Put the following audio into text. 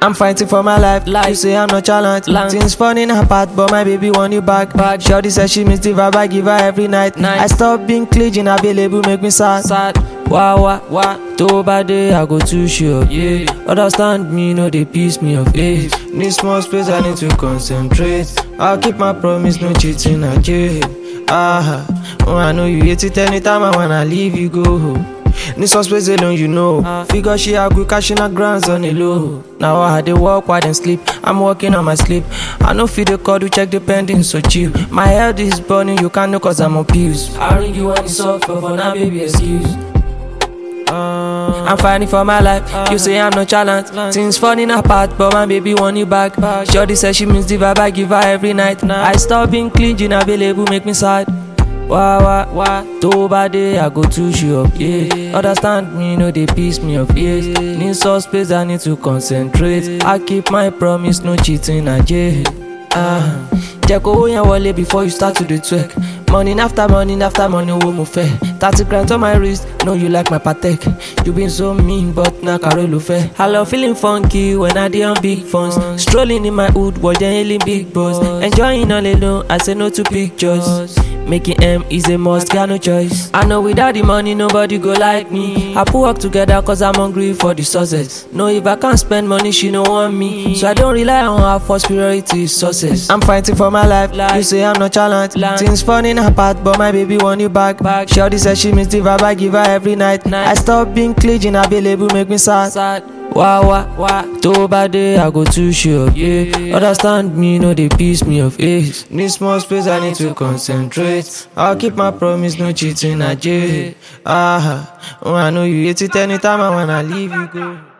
I'm fighting for my life. You say I'm not challenged. Things falling apart, but my baby want you back. Shorty said she miss the vibe I give her every night. I stop being clean, available, make me sad. Wah. Tó bá dé, I go too sure. Yeah. Understand me, no they piss me off. Yeah. Need small space, I need to concentrate. I'll keep my promise, no cheating again. I know you hate it anytime I wanna leave you go. Need some space alone, you know. Figure she agree, cashing her grants on the low. Now I had to walk while them sleep. I'm working on my sleep. I know feel the call to check the pending, so chill. My head is burning, you can't know cause I'm on pills. I ring you when it's off, but for now, baby, excuse. I'm fighting for my life. You say I'm no challenge. Things falling apart, but my baby want you back. Shorty said she miss the vibe I give her every night. I stop being clean, available, make me sad. Wah. Tó bá dé, I go too sure. Yeah. Understand me, no they piss me off. Yeah. Need some space, I need to concentrate. I keep my promise, no cheating again. Jẹ́ kó owó yẹn wọlé before you start to dey twerk. Morning after morning, owó mo fẹ́. 30 grand on my wrist, know you like my Patek. You been so mean, but na karo ló fẹ́. I love feeling funky when I dey on big funds. Strolling in my hood, watching hailing big boss. Enjoying all alone, I say no to pictures. Making M is a must, got no choice. I know without the money, nobody go like me. I put work together cause I'm hungry for the success. No, if I can't spend money, she don't want me. So I don't rely on her first priority is success. I'm fighting for my life. You say I'm not challenged. Things falling apart, but my baby want you back. Shorty said she miss the vibe I give her every night. I stop being clean, available, make me sad. Wah. Tó bá dé, I go too sure. Yeah. Understand me, no they piss me off. Yeah. Need small space, I need to concentrate. I'll keep my promise, no cheating again. I know you hate it anytime I wanna leave you go.